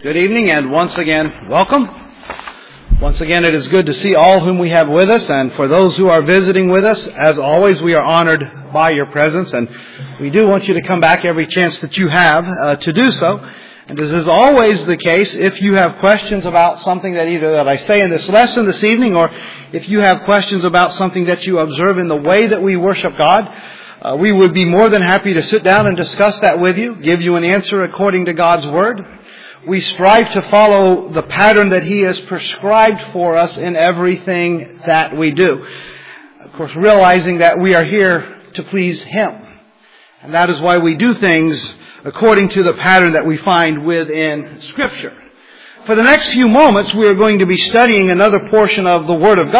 Good evening, and once again, welcome. Once again, it is good to see all whom we have with us, and for those who are visiting with us, as always, we are honored by your presence, and we do want you to come back every chance that you have to do so. And as is always the case, if you have questions about something that I say in this lesson this evening, or if you have questions about something that you observe in the way that we worship God, we would be more than happy to sit down and discuss that with you, give you an answer according to God's Word. We strive to follow the pattern that He has prescribed for us in everything that we do. Of course, realizing that we are here to please Him. And that is why we do things according to the pattern that we find within Scripture. For the next few moments, we are going to be studying another portion of the Word of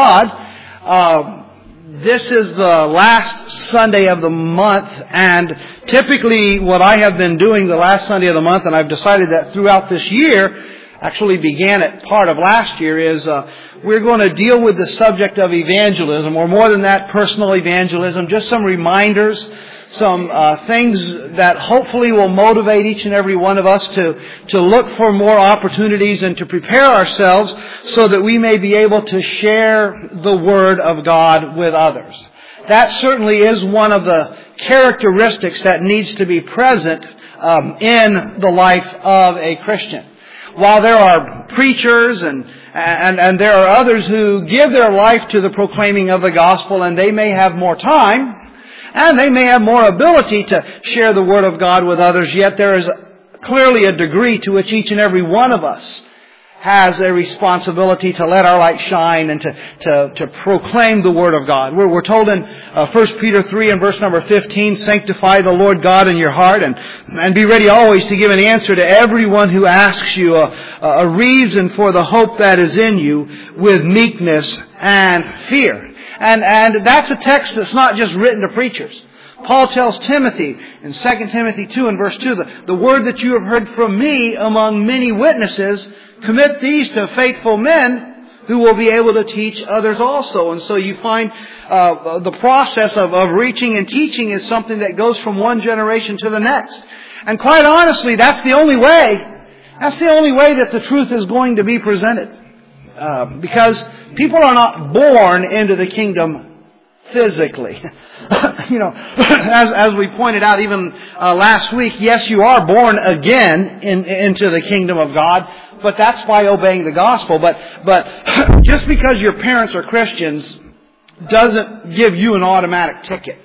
God. This is the last Sunday of the month, and typically what I have been doing the last Sunday of the month, and I've decided that throughout this year, actually began at part of last year, is we're going to deal with the subject of evangelism, or more than that, personal evangelism, just some reminders, some things that hopefully will motivate each and every one of us to look for more opportunities and to prepare ourselves so that we may be able to share the Word of God with others. That certainly is one of the characteristics that needs to be present in the life of a Christian. While there are preachers and there are others who give their life to the proclaiming of the gospel, and they may have more time, and they may have more ability to share the Word of God with others, yet there is clearly a degree to which each and every one of us has a responsibility to let our light shine and to proclaim the Word of God. We're told in 1 Peter 3 and verse number 15, sanctify the Lord God in your heart and be ready always to give an answer to everyone who asks you a reason for the hope that is in you with meekness and fear. And that's a text that's not just written to preachers. Paul tells Timothy in 2 Timothy 2 and verse 2, the word that you have heard from me among many witnesses, commit these to faithful men who will be able to teach others also. And so you find the process of reaching and teaching is something that goes from one generation to the next. And quite honestly, that's the only way. That's the only way that the truth is going to be presented. Because people are not born into the kingdom physically. As we pointed out even last week, yes, you are born again into the kingdom of God, but that's by obeying the gospel. But just because your parents are Christians doesn't give you an automatic ticket.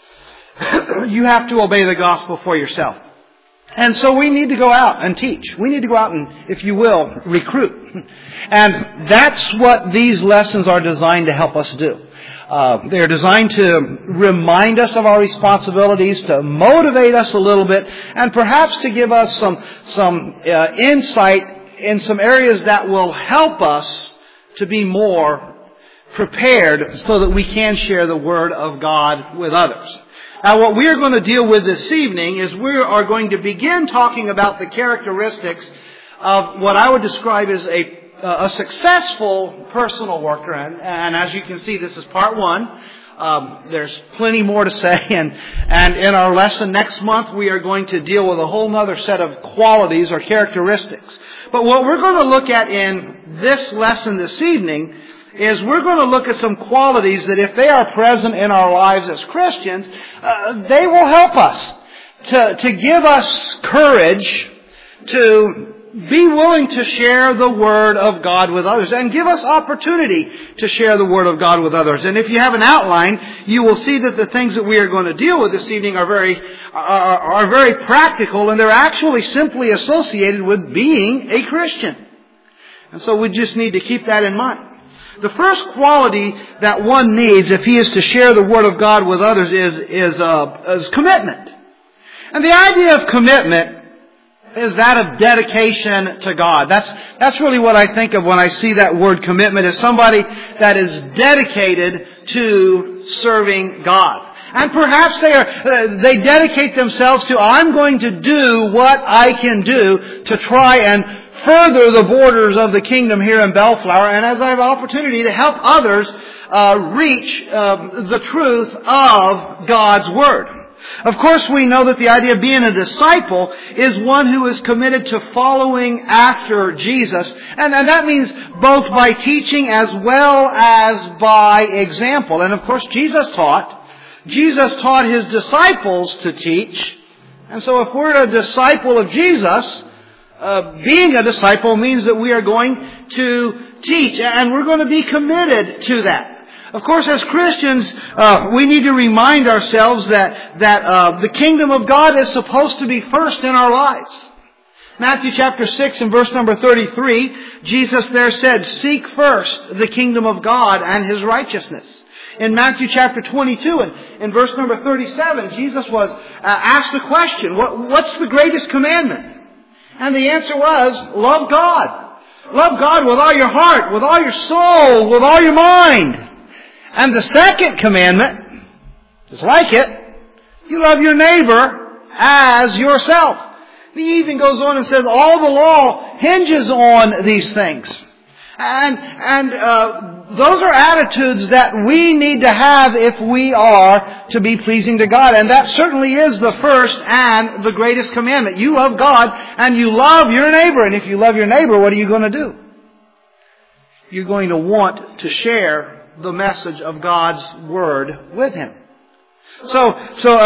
You have to obey the gospel for yourself. And so we need to go out and teach. We need to go out and, if you will, recruit. And that's what these lessons are designed to help us do. They're designed to remind us of our responsibilities, to motivate us a little bit, and perhaps to give us some insight in some areas that will help us to be more prepared so that we can share the Word of God with others. Now, what we are going to deal with this evening is we are going to begin talking about the characteristics of what I would describe as a successful personal worker. And as you can see, this is part one. There's plenty more to say. And in our lesson next month, we are going to deal with a whole other set of qualities or characteristics. But what we're going to look at in this lesson this evening is we're going to look at some qualities that if they are present in our lives as Christians, they will help us to give us courage to be willing to share the Word of God with others and give us opportunity to share the Word of God with others. And if you have an outline, you will see that the things that we are going to deal with this evening are very practical, and they're actually simply associated with being a Christian. And so we just need to keep that in mind. The first quality that one needs if he is to share the Word of God with others is commitment. And the idea of commitment is that of dedication to God. That's really what I think of when I see that word commitment, as somebody that is dedicated to serving God. And perhaps they dedicate themselves to, I'm going to do what I can do to try and further the borders of the kingdom here in Bellflower, and as I have opportunity to help others reach the truth of God's Word. Of course, we know that the idea of being a disciple is one who is committed to following after Jesus. And that means both by teaching as well as by example. And of course, Jesus taught His disciples to teach. And so if we're a disciple of Jesus, being a disciple means that we are going to teach. And we're going to be committed to that. Of course, as Christians, we need to remind ourselves that the kingdom of God is supposed to be first in our lives. Matthew chapter 6 and verse number 33, Jesus there said, "Seek first the kingdom of God and His righteousness." In Matthew chapter 22 and in verse number 37, Jesus was asked the question, what's the greatest commandment? And the answer was, love God. Love God with all your heart, with all your soul, with all your mind. And the second commandment, just like it, you love your neighbor as yourself. He even goes on and says all the law hinges on these things. And those are attitudes that we need to have if we are to be pleasing to God. And that certainly is the first and the greatest commandment. You love God and you love your neighbor. And if you love your neighbor, what are you going to do? You're going to want to share the message of God's Word with him. So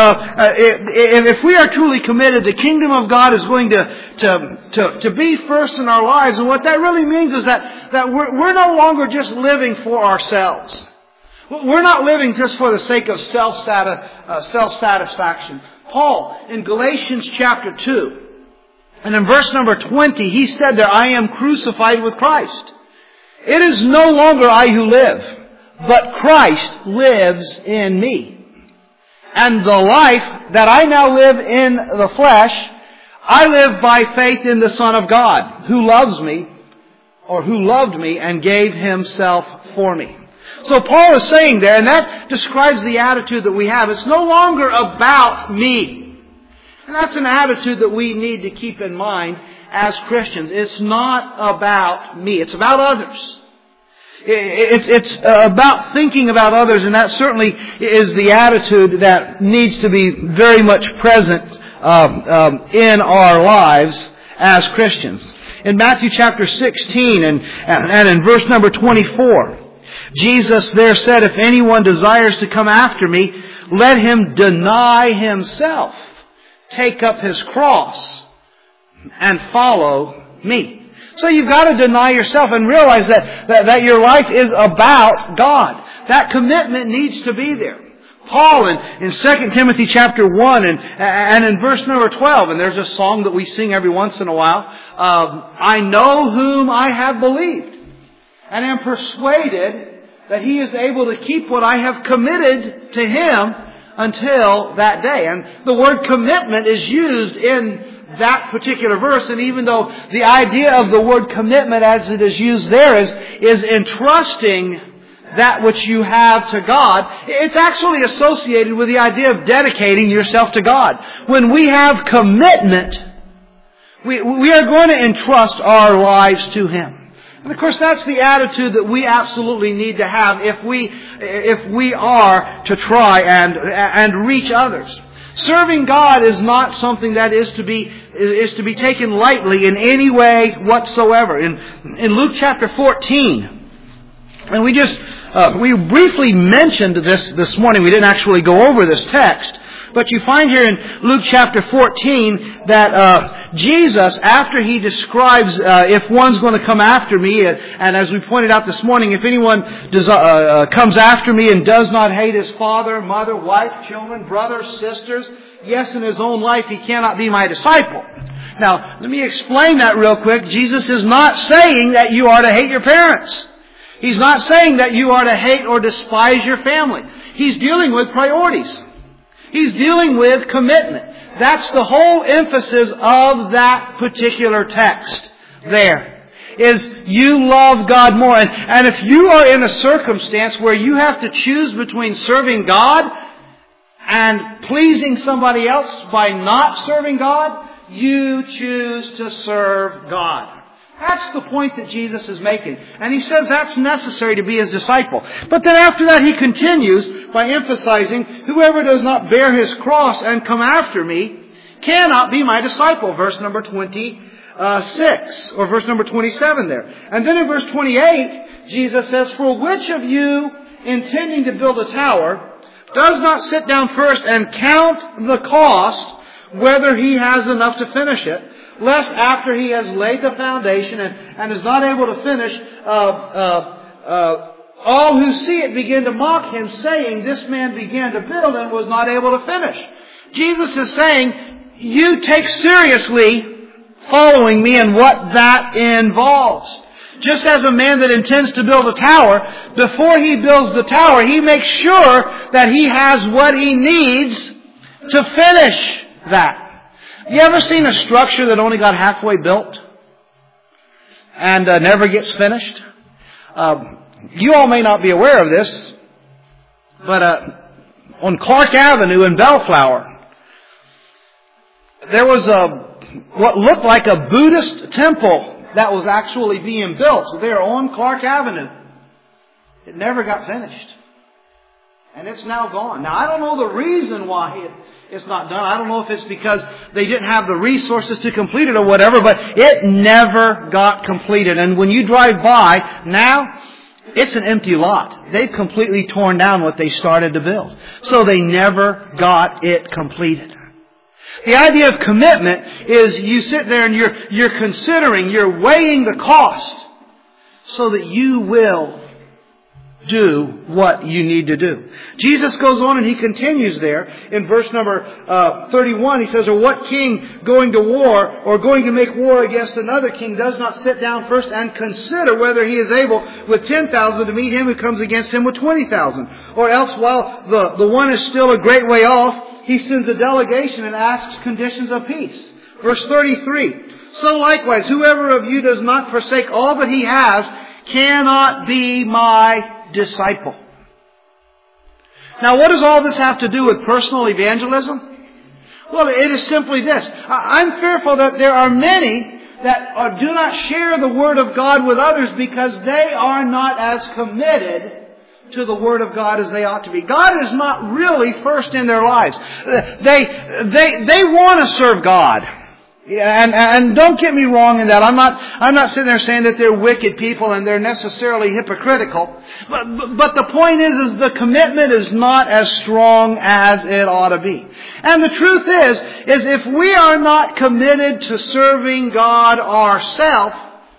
if we are truly committed, the kingdom of God is going to be first in our lives. And what that really means is that we're no longer just living for ourselves. We're not living just for the sake of self-satisfaction. Paul, in Galatians chapter 2, and in verse number 20, he said there, "I am crucified with Christ. It is no longer I who live, but Christ lives in me. And the life that I now live in the flesh, I live by faith in the Son of God, who loves me, or who loved me and gave Himself for me." So Paul is saying there, and that describes the attitude that we have. It's no longer about me. And that's an attitude that we need to keep in mind as Christians. It's not about me. It's about others. It's about thinking about others, and that certainly is the attitude that needs to be very much present in our lives as Christians. In Matthew chapter 16 and in verse number 24, Jesus there said, "If anyone desires to come after me, let him deny himself, take up his cross, and follow me." So you've got to deny yourself and realize that your life is about God. That commitment needs to be there. Paul in 2 Timothy chapter 1 and in verse number 12, and there's a song that we sing every once in a while, "I know whom I have believed, and am persuaded that He is able to keep what I have committed to Him until that day." And the word commitment is used in that particular verse, and even though the idea of the word commitment as it is used there is entrusting that which you have to God, it's actually associated with the idea of dedicating yourself to God. When we have commitment, we are going to entrust our lives to Him. And of course that's the attitude that we absolutely need to have if we are to try and reach others. Serving God is not something that is to be taken lightly in any way whatsoever. In Luke chapter 14, and we briefly mentioned this morning. We didn't actually go over this text, but you find here in Luke chapter 14 that Jesus, after He describes if one's going to come after me, and as we pointed out this morning, if anyone comes after me and does not hate his father, mother, wife, children, brothers, sisters, yes, in his own life, he cannot be my disciple. Now, let me explain that real quick. Jesus is not saying that you are to hate your parents. He's not saying that you are to hate or despise your family. He's dealing with priorities. He's dealing with commitment. That's the whole emphasis of that particular text there. Is you love God more. And if you are in a circumstance where you have to choose between serving God and pleasing somebody else by not serving God, you choose to serve God. That's the point that Jesus is making. And He says that's necessary to be His disciple. But then after that He continues by emphasizing, whoever does not bear his cross and come after me cannot be my disciple. Verse number 26, or verse number 27 there. And then in verse 28, Jesus says, for which of you intending to build a tower does not sit down first and count the cost, whether he has enough to finish it, lest after he has laid the foundation and is not able to finish, all who see it begin to mock him, saying, this man began to build and was not able to finish. Jesus is saying, you take seriously following me and what that involves. Just as a man that intends to build a tower, before he builds the tower, he makes sure that he has what he needs to finish that. You ever seen a structure that only got halfway built and never gets finished? You all may not be aware of this, but on Clark Avenue in Bellflower, there was what looked like a Buddhist temple that was actually being built there on Clark Avenue. It never got finished. And it's now gone. Now, I don't know the reason why it's not done. I don't know if it's because they didn't have the resources to complete it or whatever, but it never got completed. And when you drive by, now it's an empty lot. They've completely torn down what they started to build. So they never got it completed. The idea of commitment is you sit there and you're considering, you're weighing the cost so that you will do what you need to do. Jesus goes on and He continues there in verse number 31. He says, or what king going to war or going to make war against another king does not sit down first and consider whether he is able with 10,000 to meet him who comes against him with 20,000? Or else while the one is still a great way off, he sends a delegation and asks conditions of peace. Verse 33. So likewise, whoever of you does not forsake all that he has cannot be my disciple. Now, what does all this have to do with personal evangelism? Well, it is simply this. I'm fearful that there are many that do not share the Word of God with others because they are not as committed to the Word of God as they ought to be. God is not really first in their lives. They want to serve God. And don't get me wrong in that. I'm not sitting there saying that they're wicked people and they're necessarily hypocritical. But the point is the commitment is not as strong as it ought to be. And the truth is if we are not committed to serving God ourselves,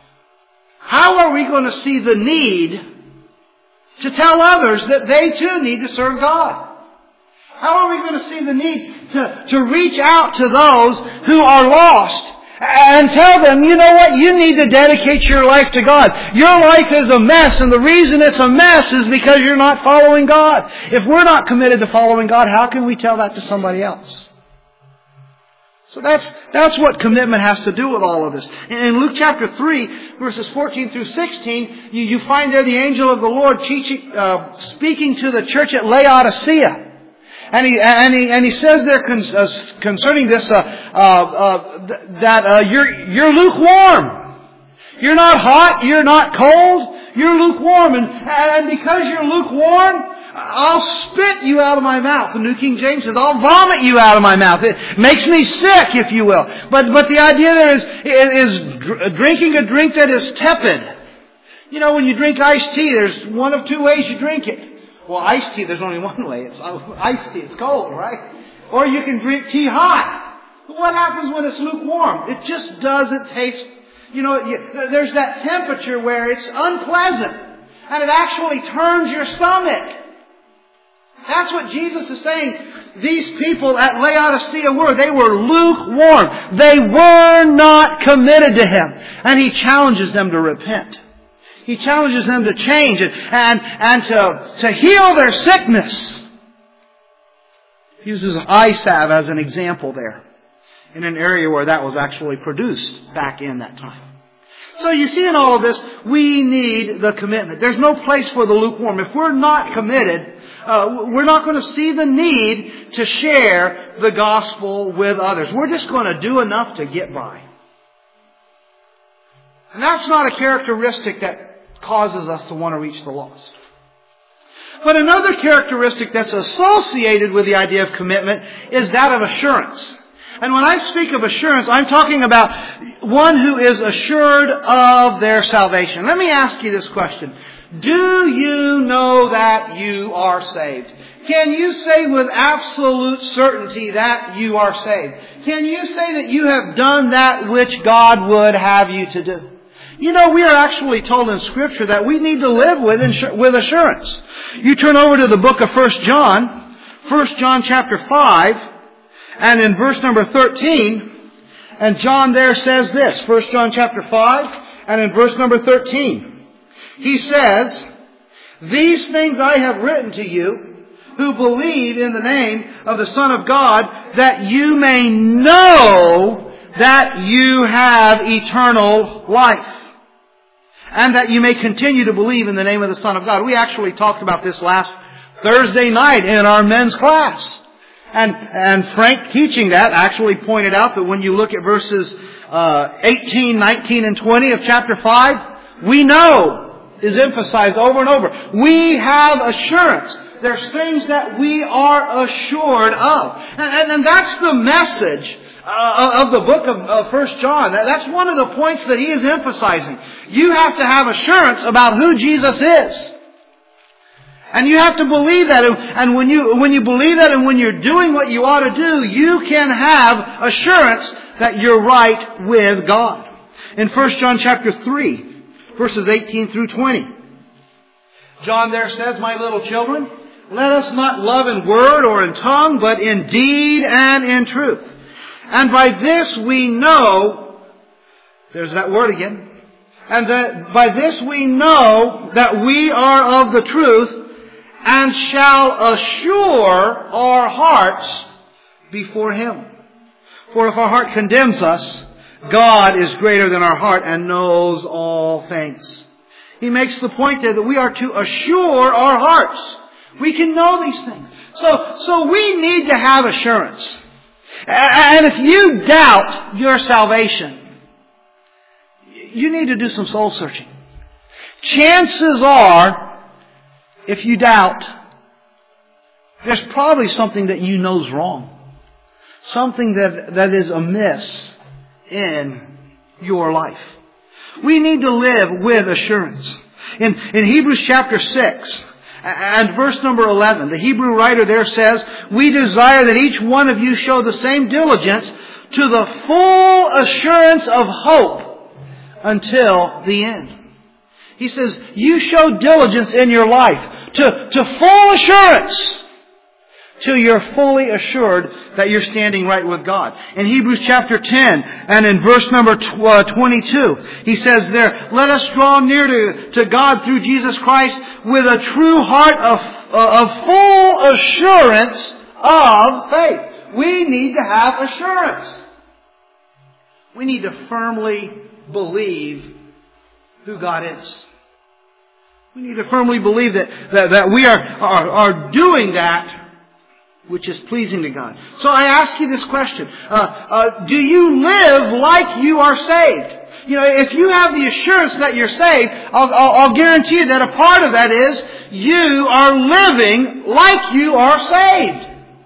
how are we going to see the need to tell others that they too need to serve God? How are we going to see the need to reach out to those who are lost and tell them, you know what, you need to dedicate your life to God. Your life is a mess, and the reason it's a mess is because you're not following God. If we're not committed to following God, how can we tell that to somebody else? So that's what commitment has to do with all of this. In Luke chapter 3, verses 14 through 16, you find there the angel of the Lord speaking to the church at Laodicea. And he says there concerning this that you're lukewarm. You're not hot. You're not cold. You're lukewarm. And because you're lukewarm, I'll spit you out of my mouth. The New King James says, I'll vomit you out of my mouth. It makes me sick, if you will. But the idea there is drinking a drink that is tepid. You know, when you drink iced tea, there's one of two ways you drink it. Well, iced tea, there's only one way. It's iced tea. It's cold, right? Or you can drink tea hot. But what happens when it's lukewarm? It just doesn't taste, there's that temperature where it's unpleasant. And it actually turns your stomach. That's what Jesus is saying. These people at Laodicea were. They were lukewarm. They were not committed to Him. And He challenges them to repent. He challenges them to change and to heal their sickness. He uses eye salve as an example there in an area where that was actually produced back in that time. So you see in all of this, we need the commitment. There's no place for the lukewarm. If we're not committed, we're not going to see the need to share the gospel with others. We're just going to do enough to get by. And that's not a characteristic that causes us to want to reach the lost. But another characteristic that's associated with the idea of commitment is that of assurance. And when I speak of assurance, I'm talking about one who is assured of their salvation. Let me ask you this question. Do you know that you are saved? Can you say with absolute certainty that you are saved? Can you say that you have done that which God would have you to do? You know, we are actually told in Scripture that we need to live with assurance. You turn over to the book of 1 John chapter 5, and in verse number 13, and John there says this, 1 John chapter 5, and in verse number 13, he says, "These things I have written to you, who believe in the name of the Son of God, that you may know that you have eternal life, and that you may continue to believe in the name of the Son of God." We actually talked about this last Thursday night in our men's class. And Frank, teaching that, actually pointed out that when you look at verses 18, 19, and 20 of chapter 5, we know is emphasized over and over. We have assurance. There's things that we are assured of. And that's the message of the book of 1 John. That's one of the points that he is emphasizing. You have to have assurance about who Jesus is. And you have to believe that. And when you believe that and when you're doing what you ought to do, you can have assurance that you're right with God. In 1 John chapter 3, verses 18 through 20. John there says, "My little children, let us not love in word or in tongue, but in deed and in truth. And by this we know," there's that word again, "and that by this we know that we are of the truth, and shall assure our hearts before Him. For if our heart condemns us, God is greater than our heart and knows all things." He makes the point there that we are to assure our hearts. We can know these things. So we need to have assurance. And if you doubt your salvation, you need to do some soul searching. Chances are, if you doubt, there's probably something that you know is wrong. Something that is amiss in your life. We need to live with assurance. In Hebrews chapter 6 and verse number 11, the Hebrew writer there says, "We desire that each one of you show the same diligence to the full assurance of hope until the end." He says, you show diligence in your life to full assurance till you're fully assured that you're standing right with God. In Hebrews chapter 10 and in verse number 22, he says there, "Let us draw near to God through Jesus Christ with a true heart of full assurance of faith." We need to have assurance. We need to firmly believe who God is. We need to firmly believe that we are doing that which is pleasing to God. So I ask you this question. Do you live like you are saved? You know, if you have the assurance that you're saved, I'll guarantee you that a part of that is you are living like you are saved.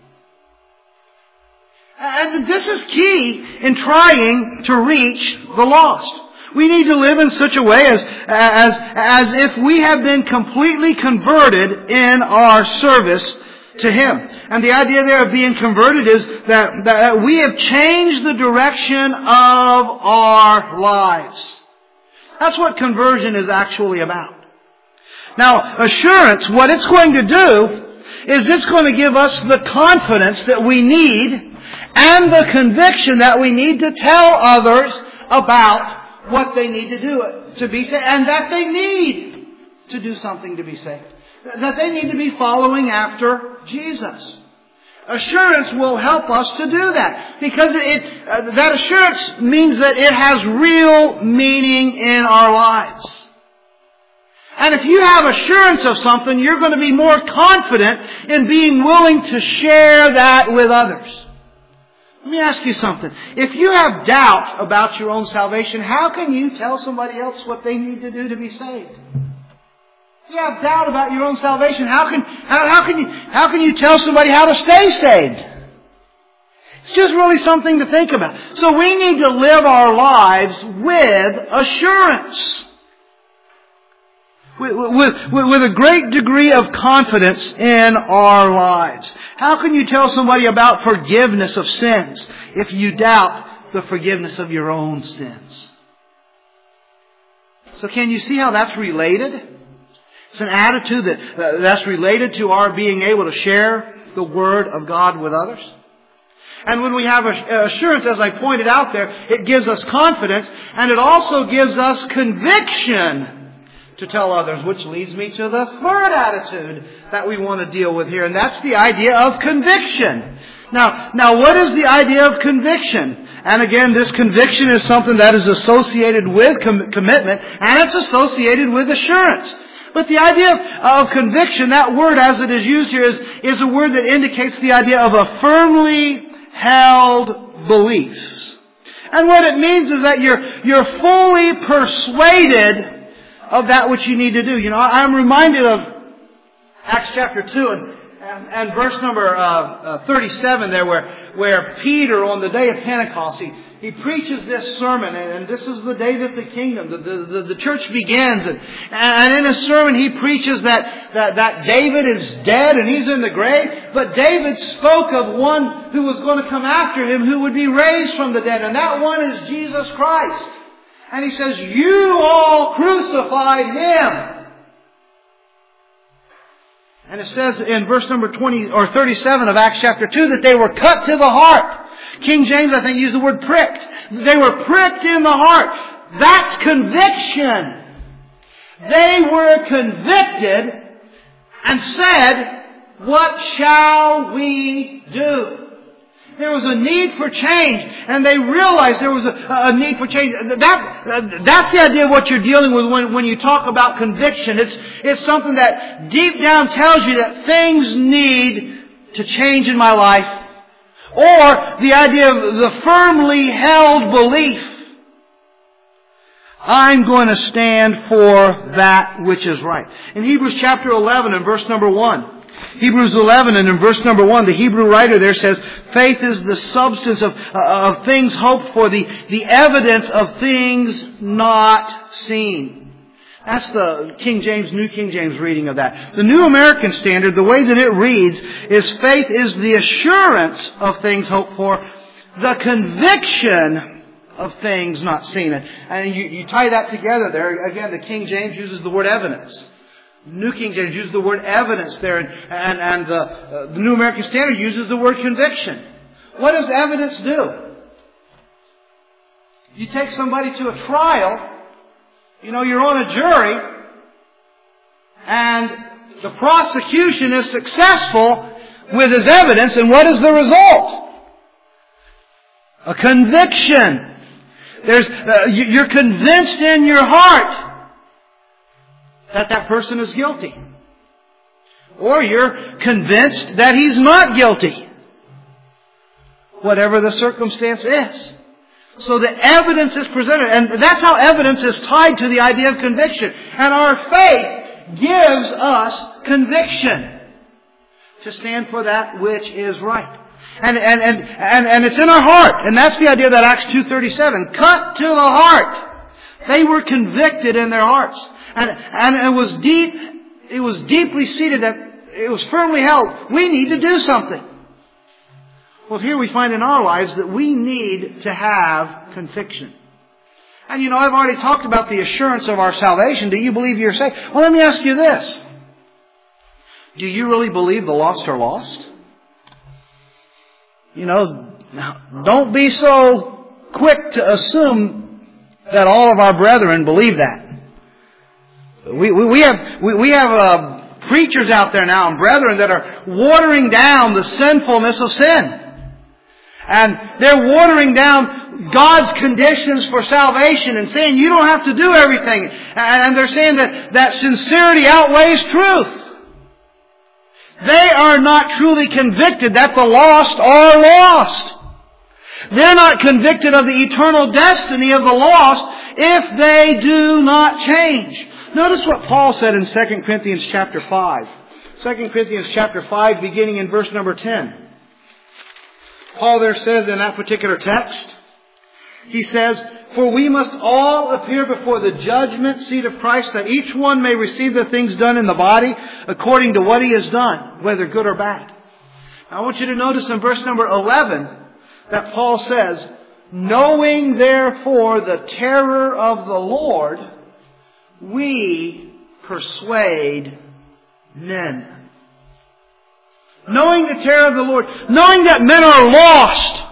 And this is key in trying to reach the lost. We need to live in such a way as if we have been completely converted in our service to Him. And the idea there of being converted is that we have changed the direction of our lives. That's what conversion is actually about. Now, assurance, what it's going to do is it's going to give us the confidence that we need and the conviction that we need to tell others about what they need to do to be saved, and that they need to do something to be saved. That they need to be following after Jesus. Assurance will help us to do that. Because that assurance means that it has real meaning in our lives. And if you have assurance of something, you're going to be more confident in being willing to share that with others. Let me ask you something. If you have doubt about your own salvation, how can you tell somebody else what they need to do to be saved? If you have doubt about your own salvation, how can you tell somebody how to stay saved? It's just really something to think about. So we need to live our lives with assurance. With a great degree of confidence in our lives. How can you tell somebody about forgiveness of sins if you doubt the forgiveness of your own sins? So can you see how that's related? It's an attitude that's related to our being able to share the Word of God with others. And when we have assurance, as I pointed out there, it gives us confidence, and it also gives us conviction to tell others, which leads me to the third attitude that we want to deal with here, and that's the idea of conviction. Now, what is the idea of conviction? And again, this conviction is something that is associated with commitment, and it's associated with assurance. But the idea of conviction, that word as it is used here, is a word that indicates the idea of a firmly held beliefs. And what it means is that you're fully persuaded of that which you need to do. You know, I'm reminded of Acts chapter 2 and verse number 37 there, where Peter, on the day of Pentecost, he preaches this sermon, and this is the day that the kingdom, the church begins, and in his sermon he preaches that David is dead and he's in the grave, but David spoke of one who was going to come after him who would be raised from the dead, and that one is Jesus Christ. And he says, you all crucified Him. And it says in verse number 20 or 37 of Acts chapter 2 that they were cut to the heart. King James, I think, used the word pricked. They were pricked in the heart. That's conviction. They were convicted and said, what shall we do? There was a need for change, and they realized there was a need for change. That's the idea of what you're dealing with when you talk about conviction. It's something that deep down tells you that things need to change in my life. Or the idea of the firmly held belief. I'm going to stand for that which is right. In Hebrews chapter 11 and verse number 1. Hebrews 11 and in verse number 1, the Hebrew writer there says, faith is the substance of things hoped for, the evidence of things not seen. That's the King James, New King James reading of that. The New American Standard, the way that it reads, is faith is the assurance of things hoped for, the conviction of things not seen. And you tie that together there. Again, the King James uses the word evidence. New King James uses the word evidence there, and the New American Standard uses the word conviction. What does evidence do? You take somebody to a trial, you're on a jury, and the prosecution is successful with his evidence, and what is the result? A conviction. You're convinced in your heart that person is guilty. Or you're convinced that he's not guilty. Whatever the circumstance is. So the evidence is presented. And that's how evidence is tied to the idea of conviction. And our faith gives us conviction to stand for that which is right. And it's in our heart. And that's the idea that Acts 2:37. Cut to the heart. They were convicted in their hearts. And it was deep. It was deeply seated. That it was firmly held. We need to do something. Well, here we find in our lives that we need to have conviction. And I've already talked about the assurance of our salvation. Do you believe you're saved? Well, let me ask you this. Do you really believe the lost are lost? Don't be so quick to assume that all of our brethren believe that. We have preachers out there now and brethren that are watering down the sinfulness of sin. And they're watering down God's conditions for salvation and saying you don't have to do everything. And they're saying that sincerity outweighs truth. They are not truly convicted that the lost are lost. They're not convicted of the eternal destiny of the lost if they do not change. Notice what Paul said in 2 Corinthians chapter 5. 2 Corinthians chapter 5, beginning in verse number 10. Paul there says in that particular text, he says, "For we must all appear before the judgment seat of Christ, that each one may receive the things done in the body according to what he has done, whether good or bad." Now, I want you to notice in verse number 11 that Paul says, "Knowing therefore the terror of the Lord, we persuade men." Knowing the terror of the Lord, knowing that men are lost,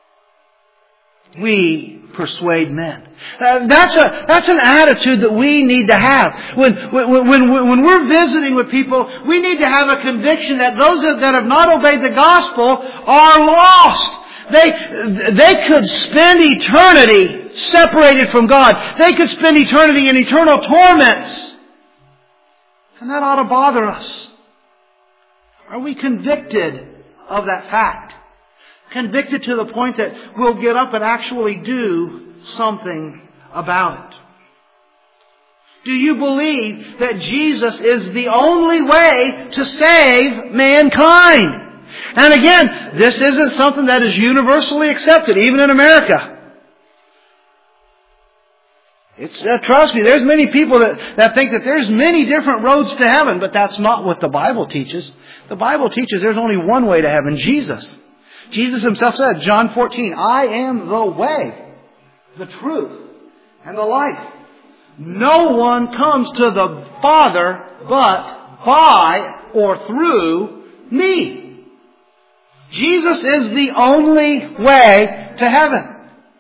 we persuade men. That's an attitude that we need to have. When we're visiting with people, we need to have a conviction that those that have not obeyed the gospel are lost. They could spend eternity separated from God. They could spend eternity in eternal torments. And that ought to bother us. Are we convicted of that fact? Convicted to the point that we'll get up and actually do something about it? Do you believe that Jesus is the only way to save mankind? And again, this isn't something that is universally accepted, even in America. Trust me, there's many people that think that there's many different roads to heaven, but that's not what the Bible teaches. The Bible teaches there's only one way to heaven, Jesus. Jesus Himself said, John 14, "I am the way, the truth, and the life. No one comes to the Father but by or through me." Jesus is the only way to heaven.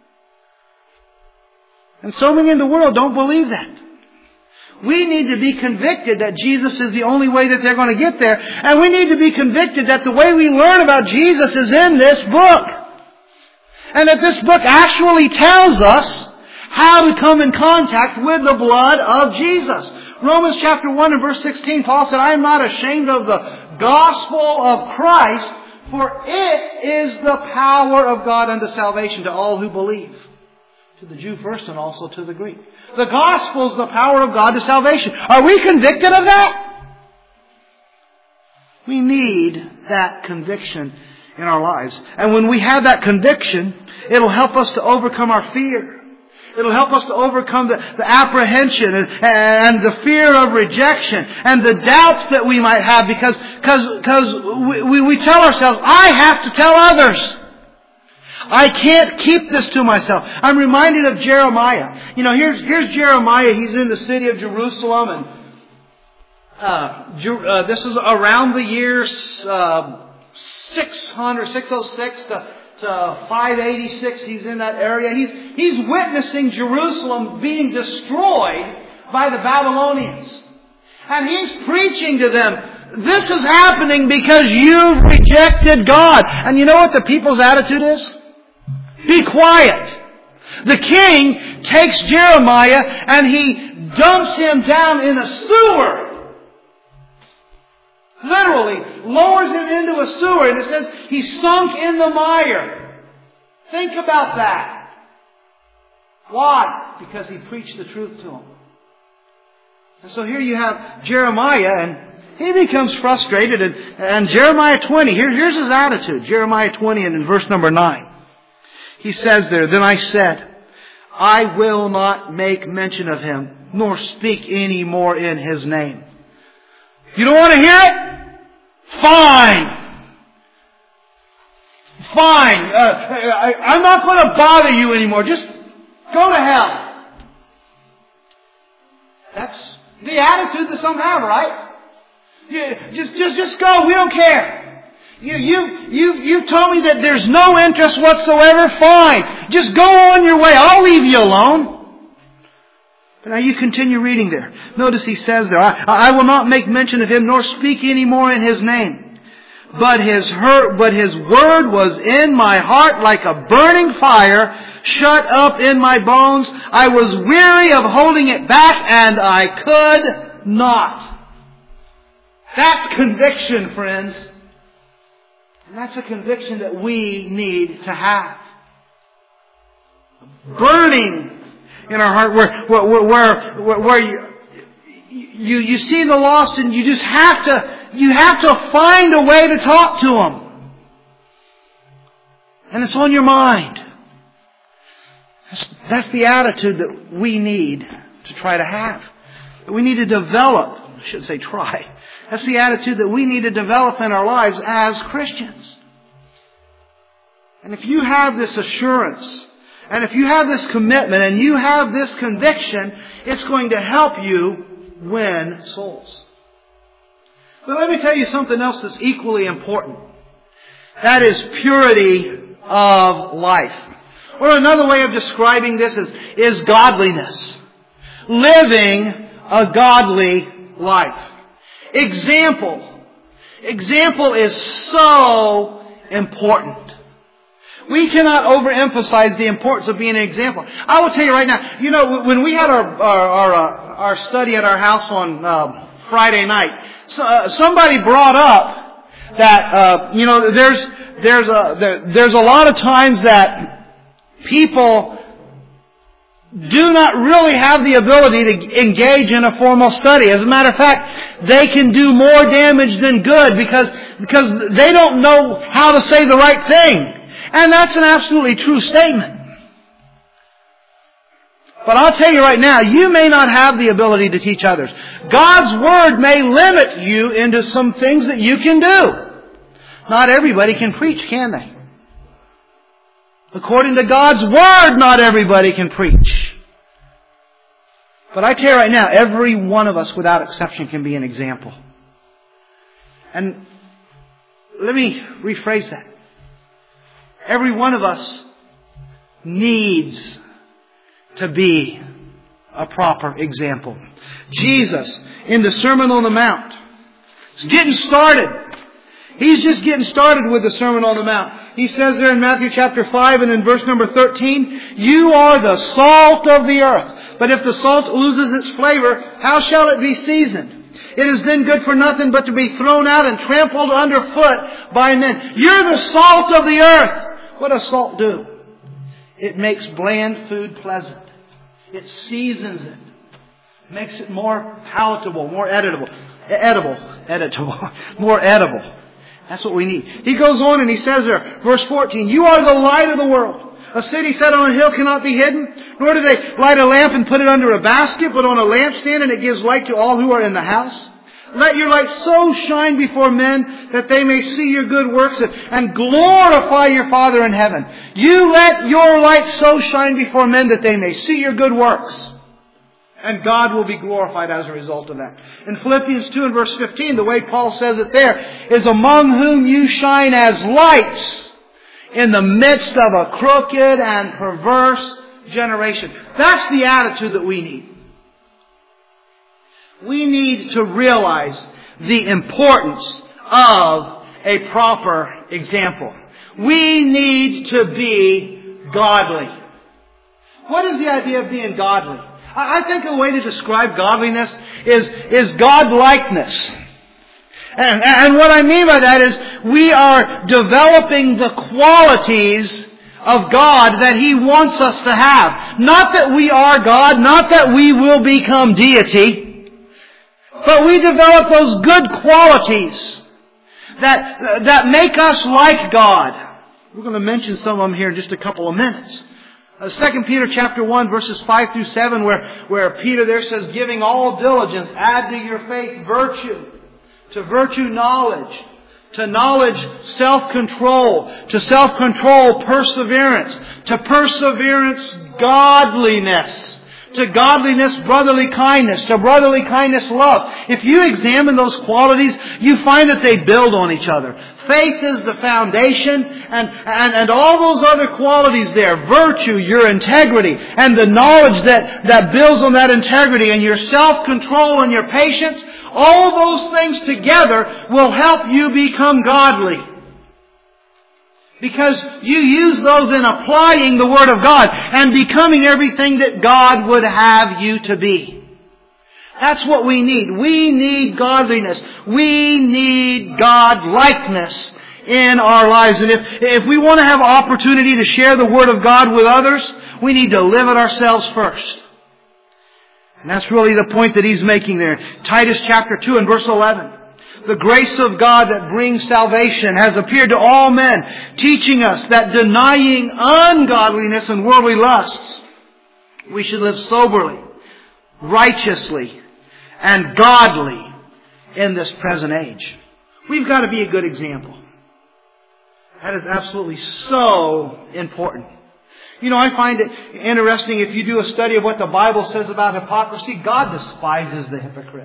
And so many in the world don't believe that. We need to be convicted that Jesus is the only way that they're going to get there. And we need to be convicted that the way we learn about Jesus is in this book. And that this book actually tells us how to come in contact with the blood of Jesus. Romans chapter 1 and verse 16, Paul said, "I am not ashamed of the gospel of Christ, for it is the power of God unto salvation to all who believe." To the Jew first and also to the Greek. The gospel is the power of God to salvation. Are we convicted of that? We need that conviction in our lives. And when we have that conviction, it'll help us to overcome our fear. It'll help us to overcome the apprehension and the fear of rejection and the doubts that we might have because we tell ourselves, I have to tell others. I can't keep this to myself. I'm reminded of Jeremiah. You know, here's Jeremiah. He's in the city of Jerusalem, and this is around the year 606 to 586. He's in that area. He's witnessing Jerusalem being destroyed by the Babylonians, and he's preaching to them. This is happening because you've rejected God. And you know what the people's attitude is? Be quiet. The king takes Jeremiah and he dumps him down in a sewer. Literally lowers him into a sewer, and it says he sunk in the mire. Think about that. Why? Because he preached the truth to him. And so here you have Jeremiah, and he becomes frustrated. And Jeremiah 20, here's his attitude. Jeremiah 20 and in verse number 9. He says there, "Then I said, I will not make mention of him, nor speak any more in his name." You don't want to hear it? Fine. I'm not going to bother you anymore. Just go to hell. That's the attitude that some have, right? Just go. We don't care. You've told me that there's no interest whatsoever. Fine. Just go on your way. I'll leave you alone. But now you continue reading there. Notice he says there, I will not make mention of him, nor speak any more in his name. But his word was in my heart like a burning fire, shut up in my bones. I was weary of holding it back, and I could not. That's conviction, friends. And that's a conviction that we need to have. burning in our heart, where you see the lost, and you just have to find a way to talk to them, and it's on your mind. That's the attitude that we need to try to have, that we need to develop. I shouldn't say try. That's the attitude that we need to develop in our lives as Christians. And if you have this assurance, and if you have this commitment, and you have this conviction, it's going to help you win souls. But let me tell you something else that's equally important. That is purity of life. Or another way of describing this is godliness. Living a godly life. Example. Example is so important. We cannot overemphasize the importance of being an example. I will tell you right now, when we had our study at our house on Friday night, somebody brought up that there's a lot of times that people do not really have the ability to engage in a formal study. As a matter of fact, they can do more damage than good because they don't know how to say the right thing. And that's an absolutely true statement. But I'll tell you right now, you may not have the ability to teach others. God's Word may limit you into some things that you can do. Not everybody can preach, can they? According to God's Word, not everybody can preach. But I tell you right now, every one of us, without exception, can be an example. And let me rephrase that. Every one of us needs to be a proper example. Jesus, in the Sermon on the Mount, is getting started. He's just getting started with the Sermon on the Mount. He says there in Matthew chapter 5 and in verse number 13, "You are the salt of the earth. But if the salt loses its flavor, how shall it be seasoned? It is then good for nothing but to be thrown out and trampled underfoot by men." You're the salt of the earth. What does salt do? It makes bland food pleasant. It seasons it. Makes it more palatable, more editable, more edible. That's what we need. He goes on and he says there, verse 14, "You are the light of the world. A city set on a hill cannot be hidden, nor do they light a lamp and put it under a basket, but on a lampstand, and it gives light to all who are in the house. Let your light so shine before men that they may see your good works and glorify your Father in heaven." You let your light so shine before men that they may see your good works. And God will be glorified as a result of that. In Philippians 2 and verse 15, the way Paul says it there is, "Among whom you shine as lights in the midst of a crooked and perverse generation." That's the attitude that we need. We need to realize the importance of a proper example. We need to be godly. What is the idea of being godly? I think a way to describe godliness is godlikeness. And what I mean by that is we are developing the qualities of God that He wants us to have. Not that we are God, not that we will become deity, but we develop those good qualities that make us like God. We're going to mention some of them here in just a couple of minutes. 2 Peter chapter 1 verses 5 through 7 where Peter there says, "Giving all diligence, add to your faith virtue. To virtue knowledge. To knowledge self-control. To self-control perseverance. To perseverance godliness. To godliness brotherly kindness. To brotherly kindness love." If you examine those qualities, you find that they build on each other. Faith is the foundation, and all those other qualities there, virtue, your integrity, and the knowledge that builds on that integrity, and your self-control and your patience, all those things together will help you become godly. Because you use those in applying the Word of God and becoming everything that God would have you to be. That's what we need. We need godliness. We need God-likeness in our lives. And if we want to have opportunity to share the Word of God with others, We need to live it ourselves first. And that's really the point that he's making there. Titus chapter 2 and verse 11. The grace of God that brings salvation has appeared to all men, teaching us that denying ungodliness and worldly lusts, we should live soberly, righteously, and godly in this present age. We've got to be a good example. That is absolutely so important. You know, I find it interesting if you do a study of what the Bible says about hypocrisy. God despises the hypocrite.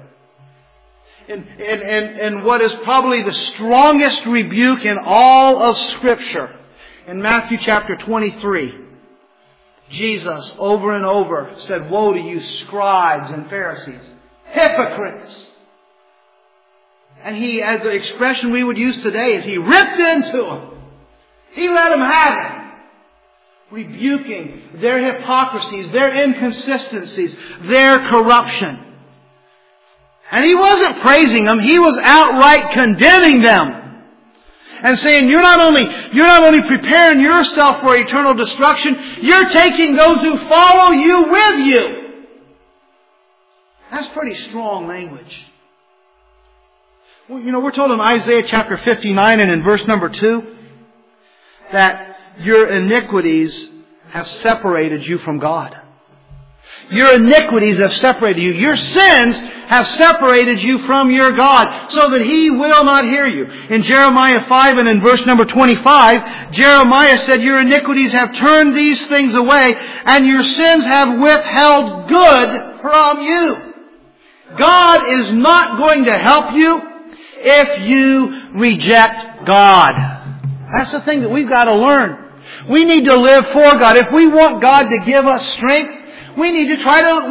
And what is probably the strongest rebuke in all of Scripture, in Matthew chapter 23, Jesus over and over said, "Woe to you, scribes and Pharisees, hypocrites!" And he, as the expression we would use today, is he ripped into them. He let them have it. Rebuking their hypocrisies, their inconsistencies, their corruption. And he wasn't praising them, he was outright condemning them. And saying, you're not only preparing yourself for eternal destruction, you're taking those who follow you with you. That's pretty strong language. Well, you know, we're told in Isaiah chapter 59 and in verse number 2 that your iniquities have separated you from God. Your iniquities have separated you. Your sins have separated you from your God so that He will not hear you. In Jeremiah 5 and in verse number 25, Jeremiah said, your iniquities have turned these things away and your sins have withheld good from you. God is not going to help you if you reject God. That's the thing that we've got to learn. We need to live for God. If we want God to give us strength, we need to try to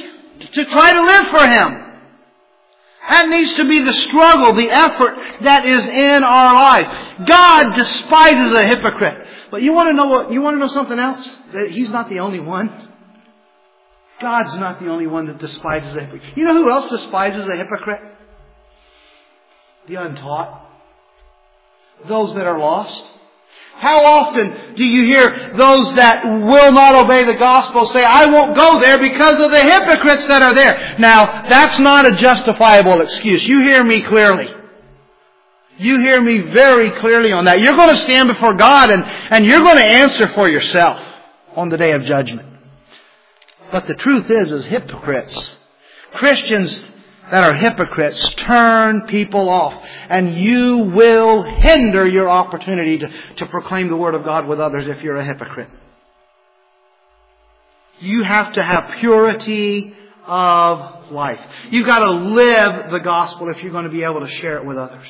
live for Him. That needs to be the struggle, the effort that is in our lives. God despises a hypocrite. But you want to know something else? That He's not the only one. God's not the only one that despises a hypocrite. You know who else despises a hypocrite? The untaught. Those that are lost. How often do you hear those that will not obey the gospel say, I won't go there because of the hypocrites that are there? Now, that's not a justifiable excuse. You hear me clearly. You hear me very clearly on that. You're going to stand before God and you're going to answer for yourself on the day of judgment. But the truth is hypocrites, Christians that are hypocrites, turn people off. And you will hinder your opportunity to proclaim the Word of God with others if you're a hypocrite. You have to have purity of life. You've got to live the gospel if you're going to be able to share it with others.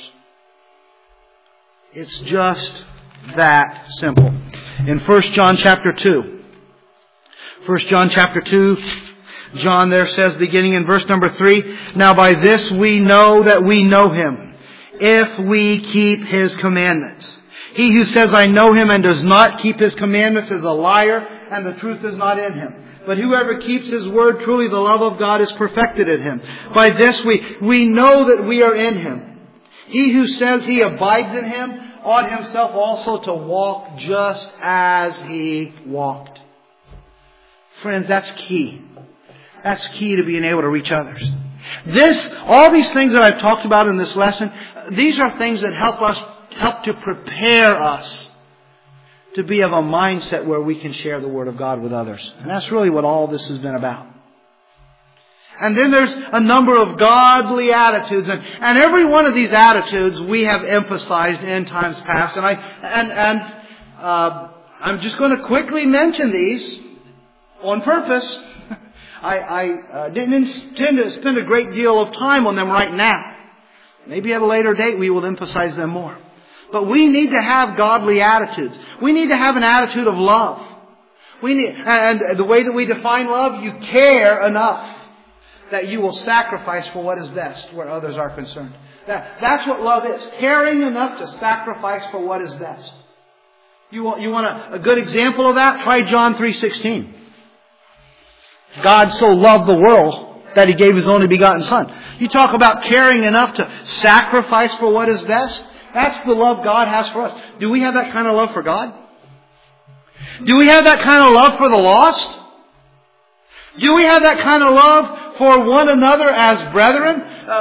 It's just that simple. In 1 John chapter 2. 1 John chapter 2. John there says, beginning in verse number 3, now by this we know that we know Him, if we keep His commandments. He who says, I know Him and does not keep His commandments is a liar, and the truth is not in him. But whoever keeps His word, truly the love of God is perfected in him. By this we know that we are in Him. He who says he abides in Him ought himself also to walk just as He walked. Friends, that's key. That's key to being able to reach others. All these things that I've talked about in this lesson, these are things that help to prepare us to be of a mindset where we can share the Word of God with others. And that's really what all this has been about. And then there's a number of godly attitudes, and every one of these attitudes we have emphasized in times past. And I'm just going to quickly mention these on purpose. I didn't intend to spend a great deal of time on them right now. Maybe at a later date we will emphasize them more. But we need to have godly attitudes. We need to have an attitude of love. And the way that we define love, you care enough that you will sacrifice for what is best where others are concerned. That's what love is. Caring enough to sacrifice for what is best. You want a good example of that? Try John 3:16. God so loved the world that He gave His only begotten Son. You talk about caring enough to sacrifice for what is best. That's the love God has for us. Do we have that kind of love for God? Do we have that kind of love for the lost? Do we have that kind of love for one another as brethren?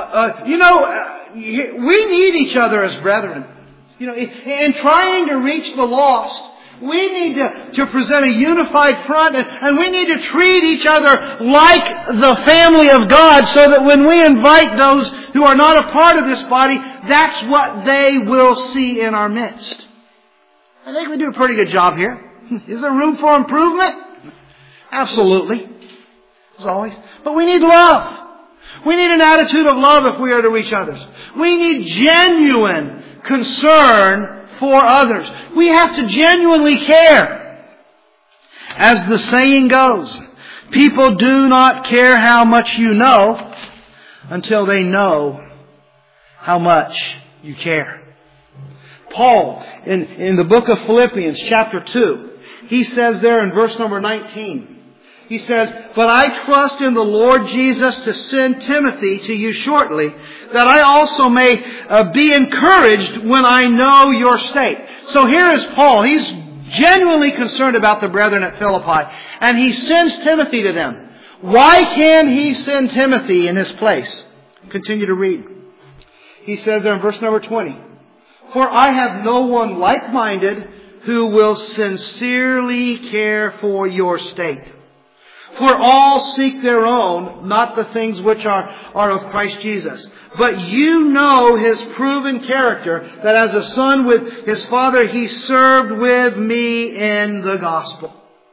We need each other as brethren. In trying to reach the lost, we need to present a unified front, and we need to treat each other like the family of God, so that when we invite those who are not a part of this body, that's what they will see in our midst. I think we do a pretty good job here. Is there room for improvement? Absolutely. As always. But we need love. We need an attitude of love if we are to reach others. We need genuine concern for others. We have to genuinely care. As the saying goes, people do not care how much you know until they know how much you care. Paul, in the book of Philippians, chapter 2, he says there in verse number 19, he says, "But I trust in the Lord Jesus to send Timothy to you shortly, that I also may be encouraged when I know your state." So here is Paul. He's genuinely concerned about the brethren at Philippi, and he sends Timothy to them. Why can he send Timothy in his place? Continue to read. He says there in verse number 20, "For I have no one like-minded who will sincerely care for your state. For all seek their own, not the things which are of Christ Jesus. But you know his proven character, that as a son with his father, he served with me in the gospel."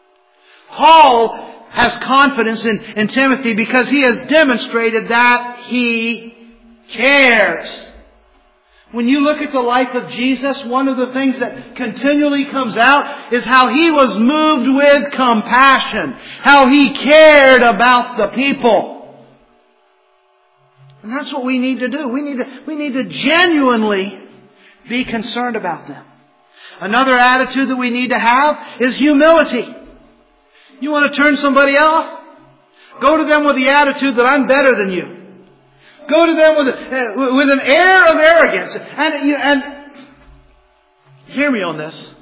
Paul has confidence in Timothy because he has demonstrated that he cares. When you look at the life of Jesus, one of the things that continually comes out is how he was moved with compassion, how he cared about the people. And that's what we need to do. We need to genuinely be concerned about them. Another attitude that we need to have is humility. You want to turn somebody off? Go to them with the attitude that I'm better than you. Go to them with an air of arrogance. And hear me on this.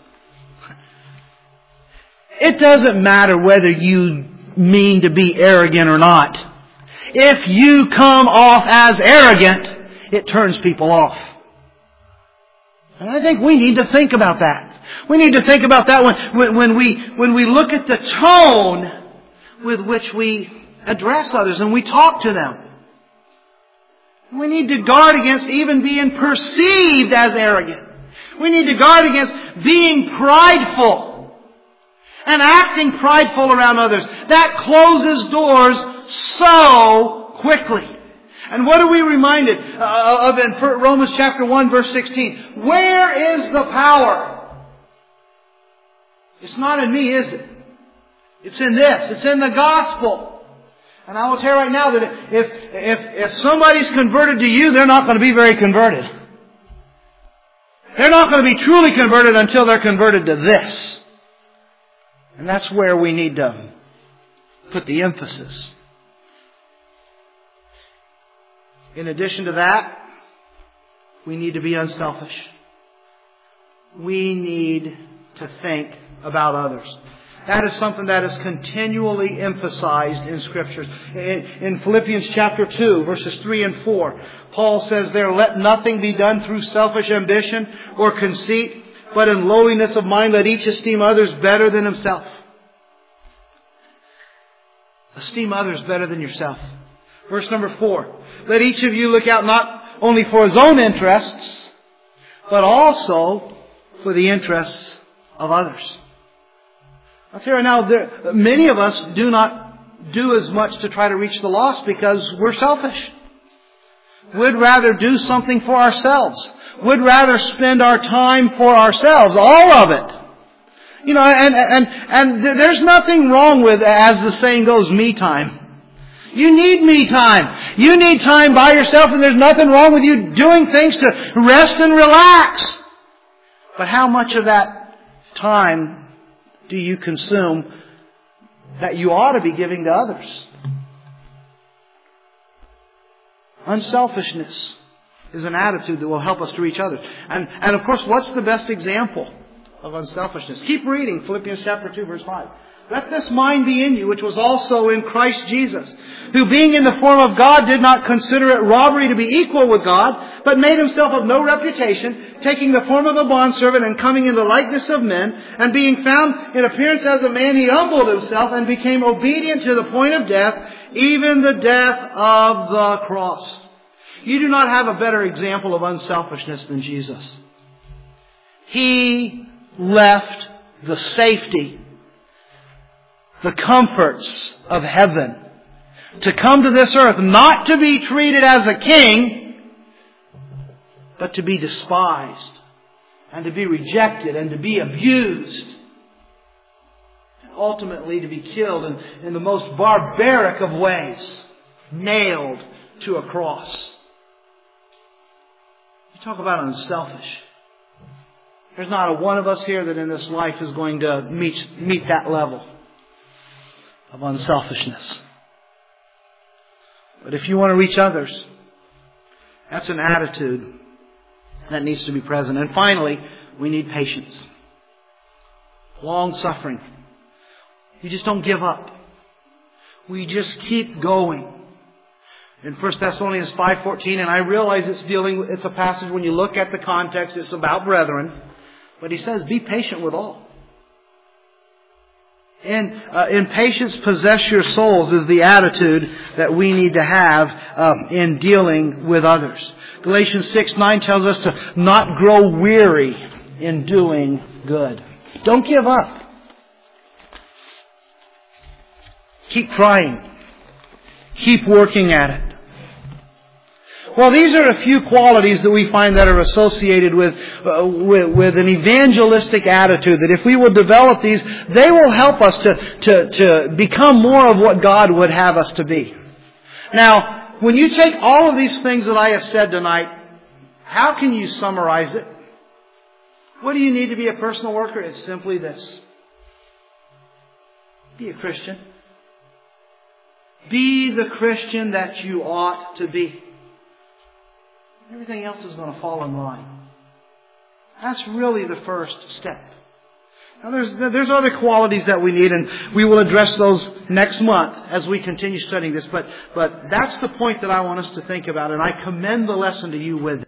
It doesn't matter whether you mean to be arrogant or not. If you come off as arrogant, it turns people off. And I think we need to think about that. We need to think about that when we look at the tone with which we address others and we talk to them. We need to guard against even being perceived as arrogant. We need to guard against being prideful and acting prideful around others. That closes doors so quickly. And what are we reminded of in Romans chapter 1 verse 16? Where is the power? It's not in me, is it? It's in this. It's in the gospel. And I will tell you right now that if somebody's converted to you, they're not going to be very converted. They're not going to be truly converted until they're converted to this. And that's where we need to put the emphasis. In addition to that, we need to be unselfish. We need to think about others. That is something that is continually emphasized in Scriptures. In Philippians chapter 2, verses 3 and 4, Paul says there, "Let nothing be done through selfish ambition or conceit, but in lowliness of mind let each esteem others better than himself." Esteem others better than yourself. Verse number 4, "Let each of you look out not only for his own interests, but also for the interests of others." I'll tell you right now, many of us do not do as much to try to reach the lost because we're selfish. We'd rather do something for ourselves. We'd rather spend our time for ourselves, all of it. And there's nothing wrong with, as the saying goes, me time. You need me time. You need time by yourself, and there's nothing wrong with you doing things to rest and relax. But how much of that time do you consume that you ought to be giving to others? Unselfishness is an attitude that will help us to reach others. And of course, what's the best example of unselfishness. Keep reading Philippians chapter 2, verse 5. Let this mind be in you, which was also in Christ Jesus, who being in the form of God did not consider it robbery to be equal with God, but made himself of no reputation, taking the form of a bondservant and coming in the likeness of men, and being found in appearance as a man, he humbled himself and became obedient to the point of death, even the death of the cross. You do not have a better example of unselfishness than Jesus. He left the safety, the comforts of heaven to come to this earth, not to be treated as a king, but to be despised and to be rejected and to be abused. And ultimately to be killed in the most barbaric of ways, nailed to a cross. You talk about unselfish. There's not a one of us here that in this life is going to meet that level of unselfishness. But if you want to reach others, that's an attitude that needs to be present. And finally, we need patience. Long suffering. You just don't give up. We just keep going. In 1 Thessalonians 5:14, and I realize it's a passage when you look at the context, it's about brethren. But he says, be patient with all. And in patience, possess your souls is the attitude that we need to have in dealing with others. Galatians 6:9 tells us to not grow weary in doing good. Don't give up. Keep trying. Keep working at it. Well, these are a few qualities that we find that are associated with an evangelistic attitude, that if we will develop these, they will help us to become more of what God would have us to be. Now, when you take all of these things that I have said tonight, how can you summarize it? What do you need to be a personal worker? It's simply this. Be a Christian. Be the Christian that you ought to be. Everything else is going to fall in line. That's really the first step. Now there's other qualities that we need, and we will address those next month as we continue studying this. But that's the point that I want us to think about, and I commend the lesson to you with it.